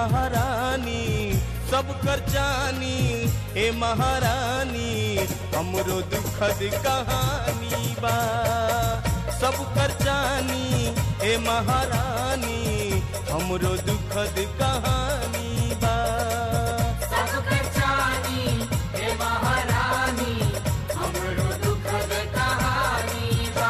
महारानी सब कर जानी हे महारानी हमरो दुखद कहानी बा सब कर जानी हे महारानी हमरो दुखद कहानी बा सब कर जानी हे महारानी हमरो दुखद कहानी बा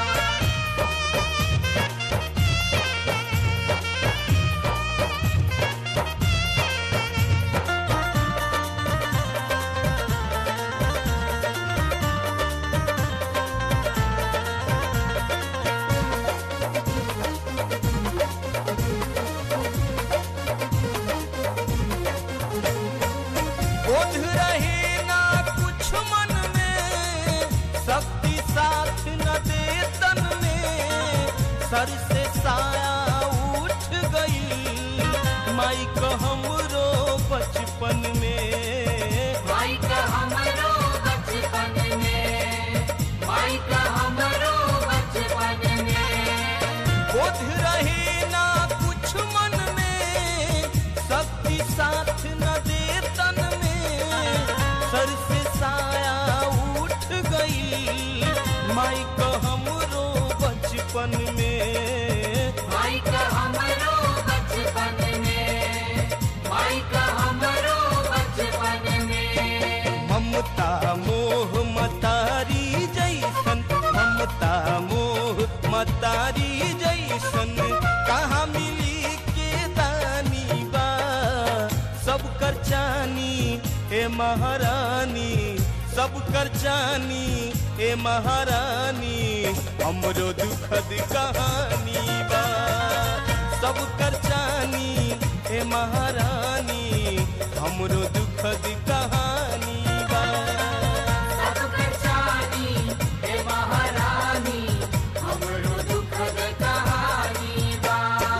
बोध रहे ना कुछ मन में शक्ति साथ न दे तन में सर से साया उठ गई माई का हमरो बचपन में माई का हमरो बचपन में माई का हमरो बचपन में बोध रहे ना कुछ मन में शक्ति साथ न दे तन में सर से साया उठ गई माई का हमरो बचपन में माई का हमरो बचपन में माई का हमरो बचपन में ममता मोह मतारी जैसन ममता मोह मतारी जैसन कहाँ मिली के दानी बा सब कर जानी हे महारानी सब कर जानी हे महारानी हमरो दुखद कहानी बा सब कर जानी हे महारानी हमरो दुखद कहानी बा सब कर जानी हे महारानी हमरो दुखद कहानी बा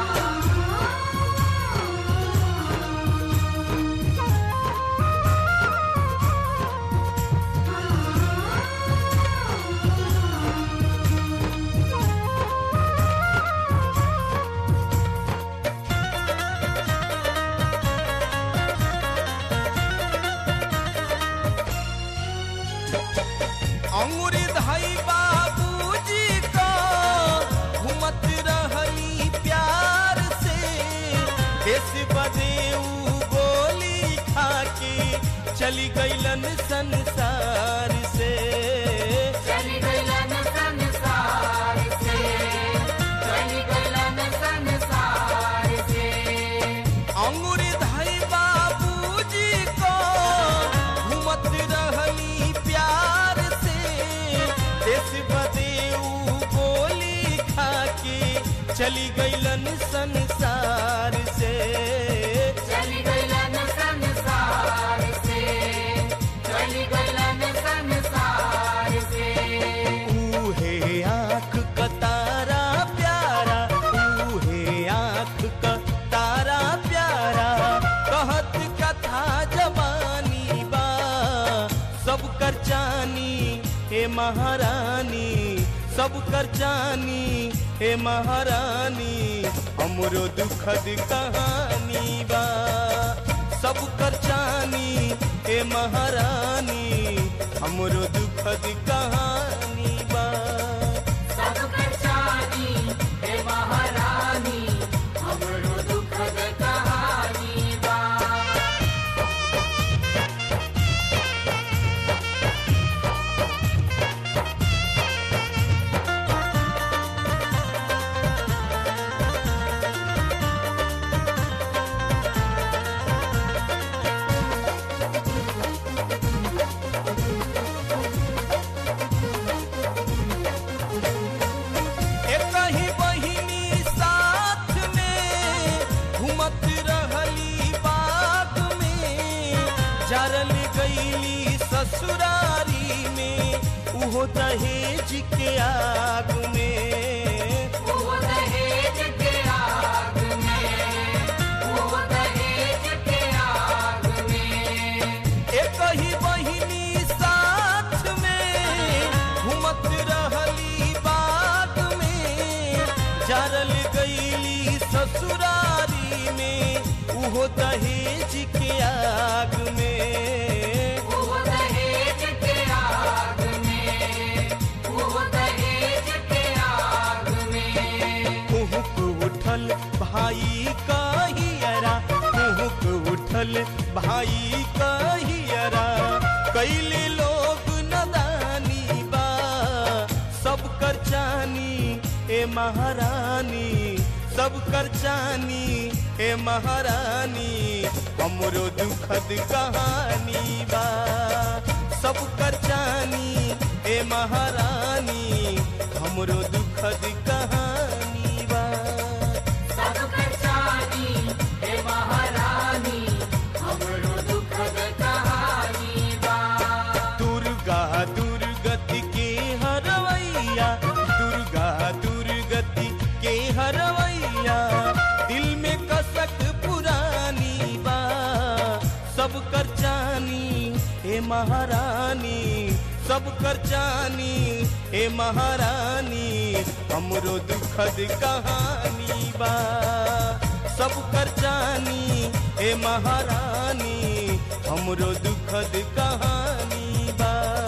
अंगूरी धाई बाबूजी का घूमत रहली प्यार से देश बदे ऊ गोली खाके चली गईलन संसार से चली गईलन संसार से चली गईलन संसार से अंगूरी धाई बाबूजी को घूमत रहली प्यार से देश बदे ऊ गोली खाके चली गईलन संसार से चली गईलन संसार से चली गईलन संसार से ऊहे आँख का तारा प्यारा ऊहे आँख का तारा प्यारा कहत कथा जवानी बा सब कर जानी हे महारानी सब कर जानी हे महारानी हमरो दुखद कहानी बा सब कर जानी हे महारानी हमरो दुखद कहानी बा सब कर जानी हे महारानी हमरो दुखद कहानी बा जरल गईली ससुरारी में उहो दहेज के आग में वो दहेज के आग में वो दहेज के आग में एक ही बहिनी साथ में घूमत रहली बाग में जरल गईली ससुरारी में उहो दहेज के आग में, वो दहेज के आग में, वो दहेज के आग में। कुहुक उठल भाई कहियरा, कुहुक उठल भाई कहियरा, कैले लोग नदानी बा सब कर जानी ए महारानी, सब कर जानी ए महारानी, हमरो दुखद कहानी बा सब कर जानी ए महारानी, हमरो दुखद कहानी बा। सब कर जानी हे महारानी, हमरो दुखद कहानी बा। दुर्गा दुर्गति के हरवैया, दुर्गा दुर्गति के हरवैया, दिल में कसक पुरानी बा सब कर जानी हे महारानी, सब कर जानी हे महारानी, हमरो दुखद कहानी बा सब कर जानी हे महारानी, हमरो दुखद कहानी बा।